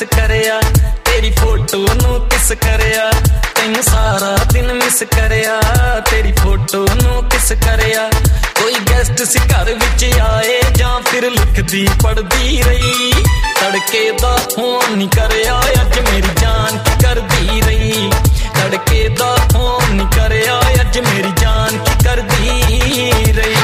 करिया तेरी फोटो नू किस करिया तैनू सारा दिन मिस करिया तेरी फोटो नू किस करिया कोई गेस्ट सी घर विच आए जां फिर लिखदी पढ़दी रही तड़के दा फोन नहीं करिया अज मेरी जान की करदी रही तड़के दा फोन नहीं करिया अज मेरी जान की करदी रही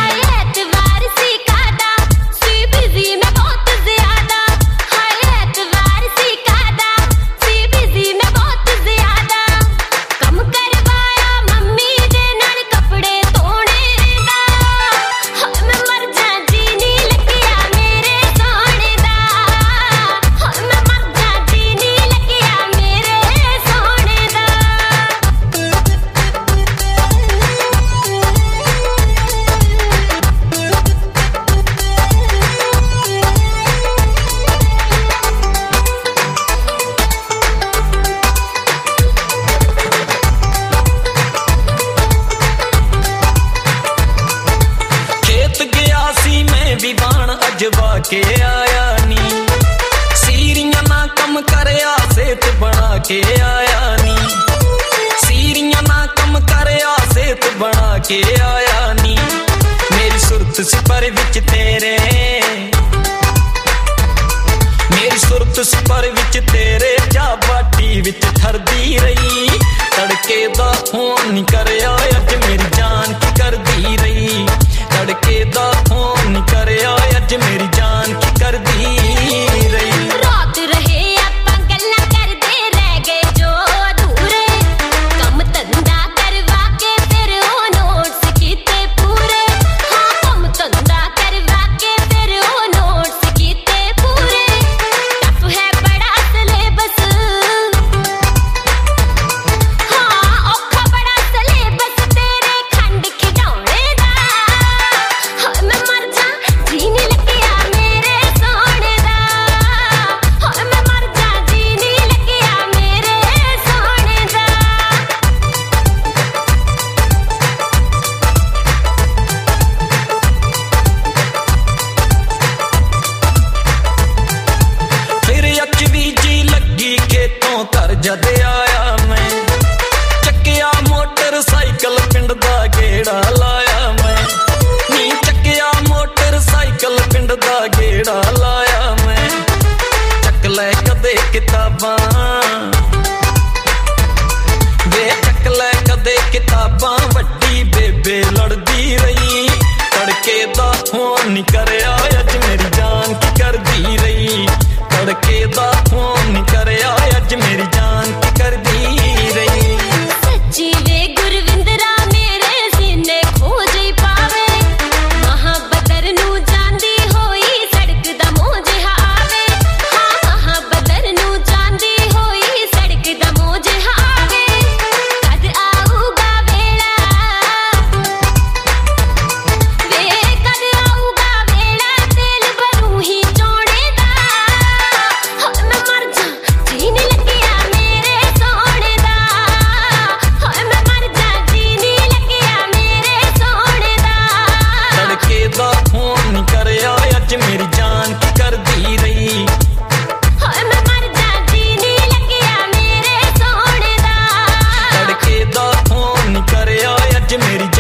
अजवा के आया नी सीरियां ना कम करया सेहत बना के आया नी सीरियां ना कम करया सेहत बना के आया नी मेरी सुरत सिपर विच तेरे मेरी सुरत सिपर विच तेरे जा बाटी विच ठरदी रही तड़के दा फोन नहीं करया अज मेरी जान की करदी रही तड़के दा फोन नहीं करया अज मेरी जान की करदी रही रात रहे आपां गल्लां करदे रह गए जो अधूरे कम धंधा करवा के फिर ओ नोट्स कीते पूरे हाँ कम धंधा करवा के फिर ओ नोट्स कीते पूरे टफ है बड़ा सिलेबस हाँ औखा बड़ा सिलेबस तेरे खंड खिडौणे दा मैं मर जा जी नहीं लगिया मेरे सोने दा मैं मर जा जी नहीं लगिया मेरे सोने दा फिर अचवी जी लगी खेतों घर जद आया मैं चक्किया मोटरसाइकिल पिंड दा गेड़ा लाया मैं नी चक्किया मोटरसाइकिल पिंड दा गेड़ा लाया मैं चक लै कदे किताबां वे चक लै कदे किताबां वड्डी बेबे लड़दी रही तड़के दा फोन नहीं करया अज मेरी जान की करदी रही तड़के दा फोन नहीं करया अज मेरी जान की करदी रही सच्ची वे गुरविंदरा मेरे सीने खोज ही पावे महाबदर नू जांदी होई सड़क दा मोह जिहा आवे हाँ महाबदर नू जांदी होई सड़क दा मोह जिहा आवे कद आऊगा वेला वे कद आऊगा वेला तेल भरू ही चौड़े दा मैं मर जा जी नहीं लगिया मेरे सोने दा मैं मर जा जी नहीं लगिया मेरे सोने दा तड़के दा फोन नहीं करया अज मेरी जान की करदी रही मैं मर जा जी नहीं लगिया मेरे सोने दा तड़के दा फोन नहीं करया अज मेरी